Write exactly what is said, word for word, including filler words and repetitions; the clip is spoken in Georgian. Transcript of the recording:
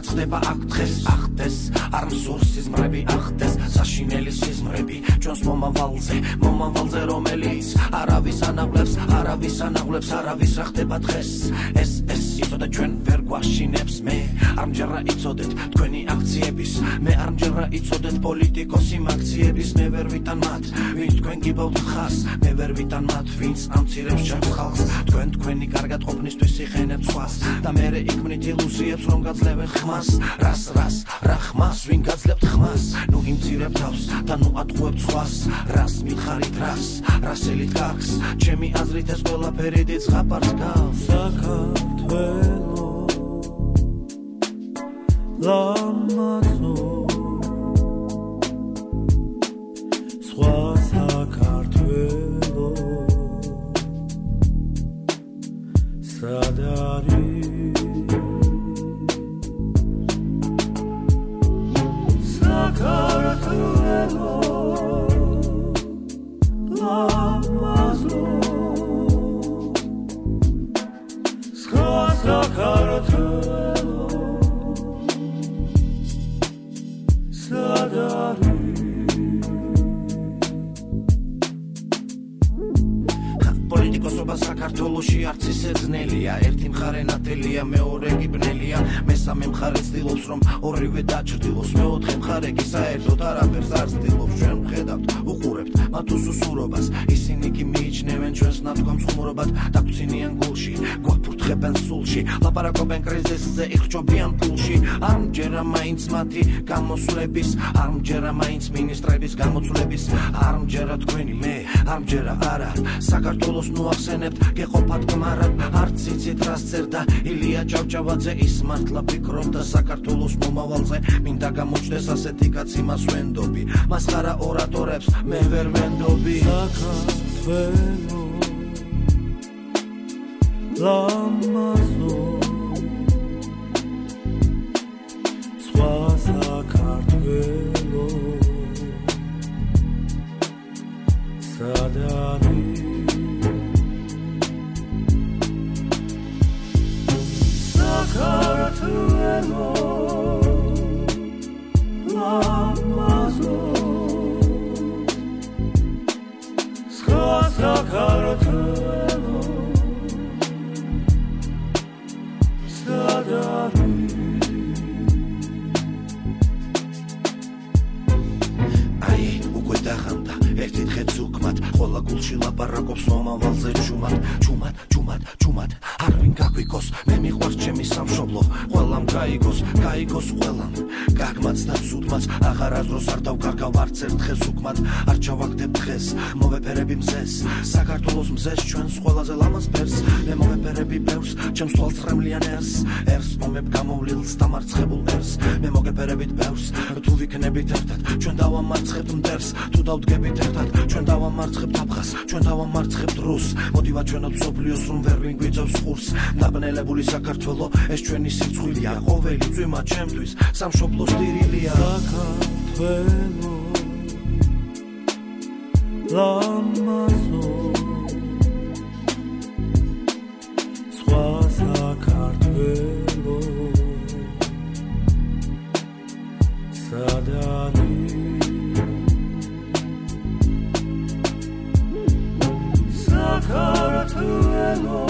ხდება აქ დღეს ახდეს არ მსურს სიზმრები ახდეს საშინელი სიზმრები ჩვენს მომავალზე მომავალზე რომელიც არავის ანაღლებს არავის ანაღლებს არავის რა ხდება დღეს ეს ეს იცოდე ჩვენ ვერ გვაშინებს მე არ მჯერა იცოდეთ თქვენი აქციების მე არ მჯერა იცოდეთ პოლიტიკოსი აქციების მე ვერ ვიტან მათ ვინც თქვენ გიბავთ ხას მე ვერ ვიტან მათ ვინც ამცირებს ჩემს ხალხს თქვენ თქვენი კარგად ყოფნისთვის იხენებთ სხვას და მე იქმნით ილუზიებს რომ გაძლევენ ხმას რას რას რა ხმას ვინ გაძლევთ ხმას ნუ იმცირებთ თავს და ნუ ატყუებთ სხვას რას მითხარით რას რასელით გაქს ჩემი აზრით ეს ყველაფერი დიდ ზღაპარს გავს საქართველო ლამაზო სხვა საქართველო სად არის საქართველო ლამაზო სხვა საქართველო სად არის პოლიტიკოსობა საქართველოში არც ისე ძნელია ერთი მხარე ნათელია მეორე კი ბნელია მესამე მხარე ცდილობს რომ ორივე დაჭრდილოს მეოთხე მხარე კი საერთოდ არაფერს არ ცდილობს ჩვენ ვხედავთ უყურებთ მათ უსუსურობას ისინი კი მიიჩნევენ ჩვენს ნათქვამს ხუმრობად დაგვრცინიან გულში გვაფურთხებენ სულში ლაპარაკობენ კრიზისზე იხჭობიან ფულში არ მჯერა მაინც მათი გამოსვლების არ მჯერა მაინც მინისტრების გამოცვლების არ მჯერა თქვენი მე არ მჯერა არა საქართველოს ნუ ახსენებთ გეყოფათ გმარად არც იცით რას წერდა ილია ჭავჭავაძე ის მართლა ფიქრობდა საქართველოს მომავალზე მინდა გამოჩნდეს ასეთი კაცი მას ვენდობი მასხარა ორატორებს მე ვერ ვენდობი საქართველო ლამაზო სხვა საქართველო სად არის საქართველო ლამაზო სხვა საქართველო სად არის აი უკვე დახანდა ერთი დღეც უკმად ყველა გულში ლაპარაკობს მომავალზე ჩუმად ჩუმად ჩუმად ჩუმად არ ვინ გაგვიგოს მე მიყვარს ჩემი სამშობლო ყველამ გაიგოს გაიგოს ყველამ გაგმაც და ცუდმაც აღარასდროს არ დავკარგავ არც ერთ დღეს უკმად არ ჩავაგდებ დღეს მოვეფერები მზეს საქართველოს მზეს ჩვენს ყველაზე ლამაზ ფერს მე მოვეფერები ბევრს ჩემს თვალწრემლიან ერს ერს მომებ გამოვლილს დამარცხებულ ერს მე მოგეფერებით ბევრს თუ ვიქნებით ერთად ჩვენ დავამარცხებთ მტერს თუ დავდგებით ერთად ჩვენ დავამარცხებთ აფხას ჩვენ დავამარცხებთ რუსს მოდივა ჩვენად მსოფლიოს რომ ვერ ვინ გვიწევს ყურს ნაბნელებული საქართველო ეს ჩვენი სიძღვილია ყოველი წვიმა ჩემთვის სამშობლოს დირილია საქართველო ლამაზო სხვა საქართველო სად არის საქართველო